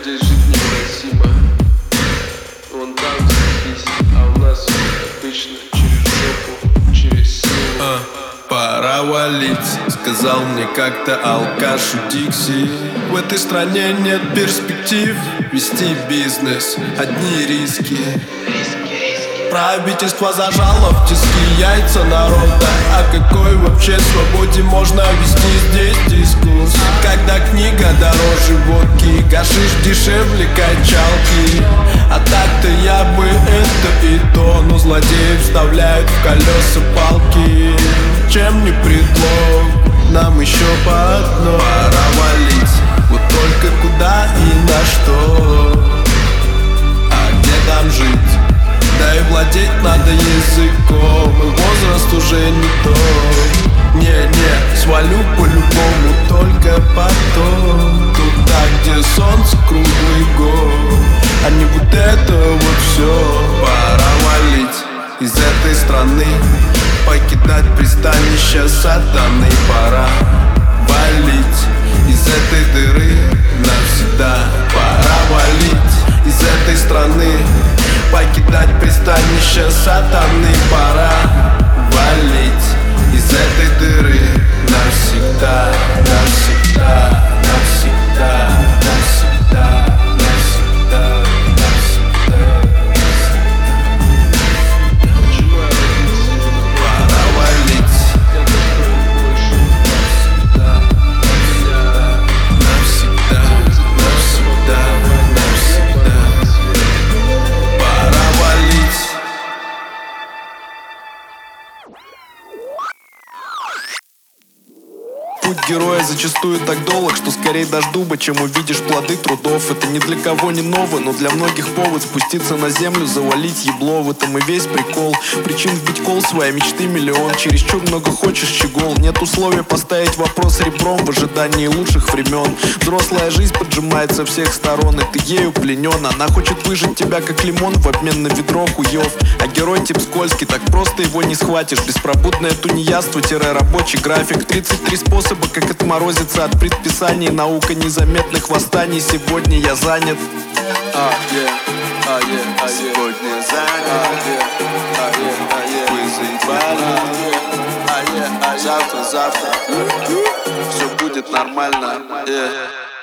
здесь жить невыносимо. Вон там заебись, а у нас обычно через жопу, через силу. Пора валить, сказал мне как-то алкаш у Дикси. В этой стране нет перспектив вести бизнес, одни риски. Правительство зажало в тиски яйца народа. О какой вообще свободе можно вести здесь дискурс? Когда книга дороже водки, гашиш дешевле качалки. А так-то я бы это и то, но злодеи вставляют в колеса палки. Чем не предлог, нам еще по одной. Пора валить, вот только куда и на что? А где там жить? Да и владеть надо языком, и возраст уже не тот. Не, свалю по-любому, только потом. Туда, где солнце круглый год, а не вот это вот все. Пора валить из этой страны, покидать пристанище сатаны. Пора валить из этой дыры навсегда. Пора валить из этой страны, покидать пристанище сатаны. Пора валить из этой дыры навсегда, навсегда, навсегда, навсегда, навсегда, навсегда. Пора валить навсегда, навсегда, навсегда, навсегда. Пора валить. Путь героя зачастую так долг, что скорее дашь дуба, чем увидишь плоды трудов. Это ни для кого не ново, но для многих повод спуститься на землю, завалить ебло. В этом и весь прикол. Причин вбить кол, своей мечты миллион. Чересчур много хочешь, щегол. Нет условия поставить вопрос ребром в ожидании лучших времен. Взрослая жизнь поджимает со всех сторон, и ты ею пленен. Она хочет выжать тебя как лимон в обмен на ведро хуев. А герой тип скользкий, так просто его не схватишь. Беспробудное тунеядство-рабочий график. 33 способа, как отморозиться от предписаний. Наука незаметных восстаний. Сегодня я занят. Сегодня занят. Вы заебали. Завтра все будет нормально.